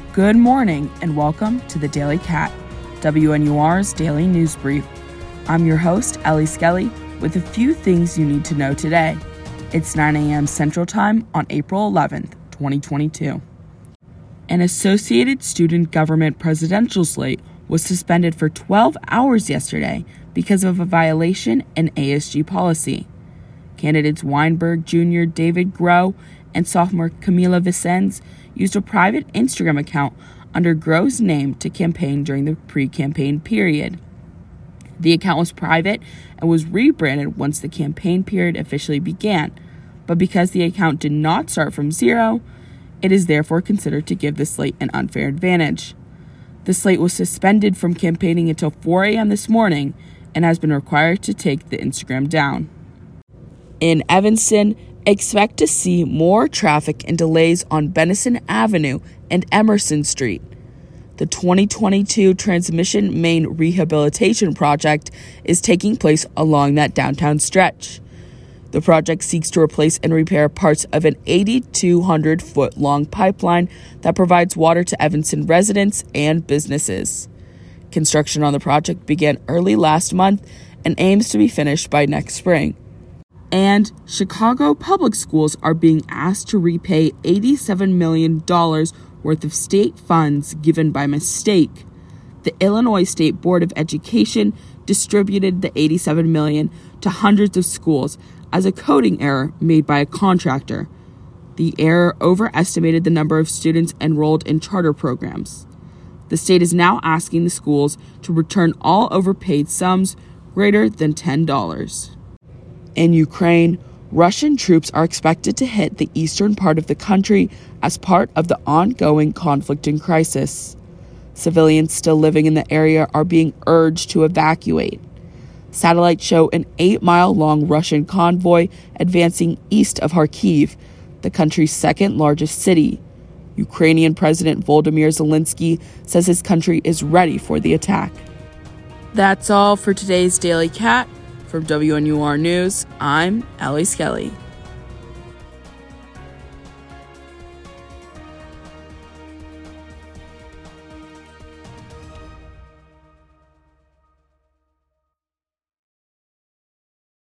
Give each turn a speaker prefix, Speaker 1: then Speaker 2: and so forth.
Speaker 1: Good morning and welcome to the Daily Cat, WNUR's daily news brief. I'm your host, Ellie Skelly, with a few things you need to know today. It's 9 a.m. Central Time on April 11th, 2022. An Associated Student Government presidential slate was suspended for 12 hours yesterday because of a violation in ASG policy. Candidates Weinberg Jr., David Groh, and sophomore Camila Vicens used a private Instagram account under Groh's name to campaign during the pre-campaign period. The account was private and was rebranded once the campaign period officially began, but because the account did not start from zero, it is therefore considered to give the slate an unfair advantage. The slate was suspended from campaigning until 4 a.m. this morning and has been required to take the Instagram down. In Evanston, expect to see more traffic and delays on Benison Avenue and Emerson Street. The 2022 Transmission Main Rehabilitation Project is taking place along that downtown stretch. The project seeks to replace and repair parts of an 8,200-foot-long pipeline that provides water to Evanston residents and businesses. Construction on the project began early last month and aims to be finished by next spring. And Chicago public schools are being asked to repay $87 million worth of state funds given by mistake. The Illinois State Board of Education distributed the $87 million to hundreds of schools as a coding error made by a contractor. The error overestimated the number of students enrolled in charter programs. The state is now asking the schools to return all overpaid sums greater than $10. In Ukraine, Russian troops are expected to hit the eastern part of the country as part of the ongoing conflict and crisis. Civilians still living in the area are being urged to evacuate. Satellites show an 8-mile-long Russian convoy advancing east of Kharkiv, the country's second-largest city. Ukrainian President Volodymyr Zelensky says his country is ready for the attack. That's all for today's Daily Cat. From WNUR News, I'm Ellie Skelly.